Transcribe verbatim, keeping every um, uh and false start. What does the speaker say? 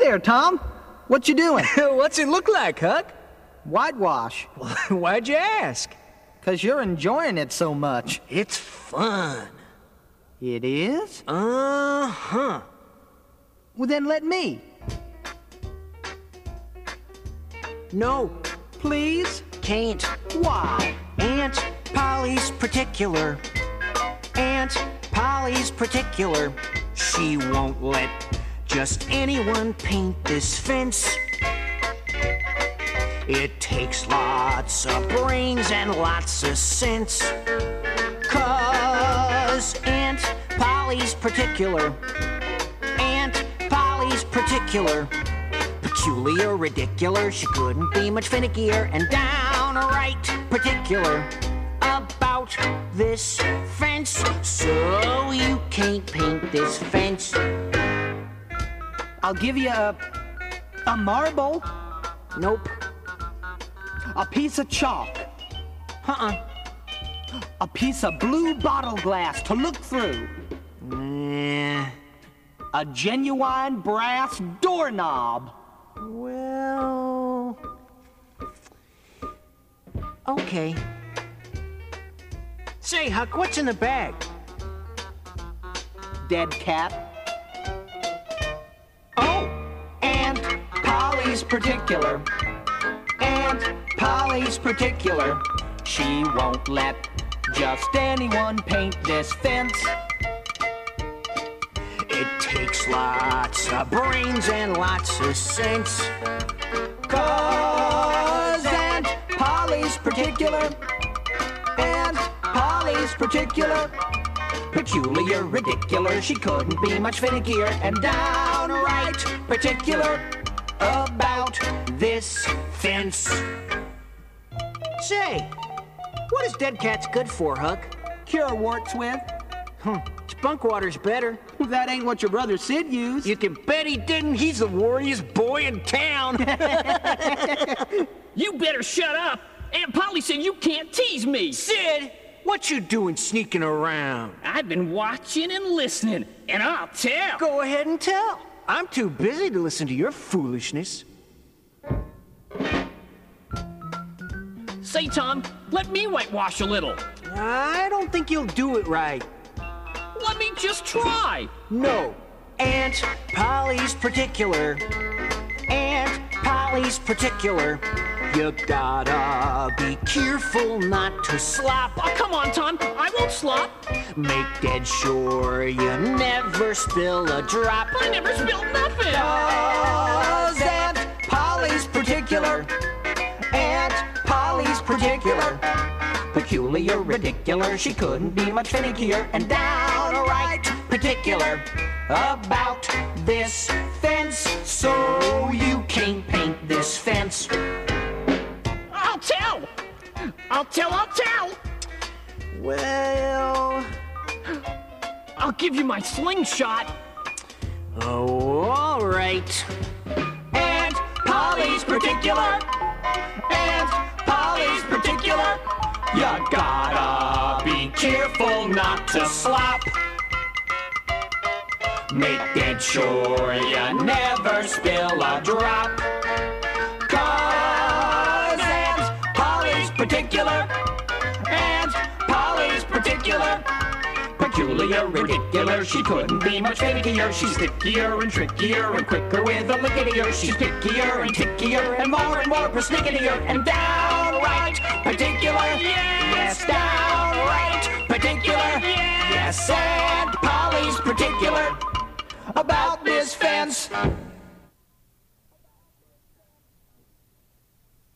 there, Tom. What you doing? What's it look like, Huck? Whitewash. Why'd you ask? 'Cause you're enjoying it so much. It's fun. It is? Uh-huh. Well, then let me. No. Please? Can't. Why? Aunt Polly's particular. Aunt Polly's particular. She won't let just anyone paint this fence. It takes lots of brains and lots of sense. 'Cause Aunt Polly's particular. Aunt Polly's particular. Peculiar, ridiculous, she couldn't be much finickier, and downright particular about this fence. So you can't paint this fence. I'll give you a... a marble. Nope. A piece of chalk. Uh-uh. A piece of blue bottle glass to look through. Nah. A genuine brass doorknob. Well... Okay. Say, Huck, what's in the bag? Dead cat. Oh! Aunt Polly's particular. Aunt Polly's particular. She won't let just anyone paint this fence. It takes lots of brains and lots of sense. 'Cause Aunt Polly's particular. Aunt Polly's particular. Peculiar, ridiculous, she couldn't be much finickier, and downright particular about this fence. Say, what is dead cats good for, Huck? Cure warts with. Huh. Spunk water's better. That ain't what your brother Sid used. You can bet he didn't. He's the worriest boy in town. You better shut up. Aunt Polly said you can't tease me. Sid, what you doing sneaking around? I've been watching and listening, and I'll tell. Go ahead and tell. I'm too busy to listen to your foolishness. Say, Tom, let me whitewash a little. I don't think you'll do it right. Let me just try. No. Aunt Polly's particular. Aunt Polly's particular. You gotta be careful not to slop. Oh, come on, Tom. I won't slop. Make dead sure you never spill a drop. I never spilled nothing. 'Cause Aunt Polly's particular. Aunt Polly's particular. Peculiar, ridiculous, she couldn't be much finickier, and downright particular about this fence. So you can't paint this fence. I'll tell. I'll tell, I'll tell. Well... I'll give you my slingshot. Oh, all right. Aunt Polly's particular. Aunt Polly's particular. You gotta be careful not to slop. Make dead sure you never spill a drop. 'Cause Aunt Polly's particular. Aunt Polly's particular. Peculiar, ridiculous, she couldn't be much finickier. She's stickier and trickier and quicker with a lickety-er. She's pickier and tickier and more and more persnickety-er, and downright particular. Yes, downright particular. Yes, Aunt Polly's particular about this fence.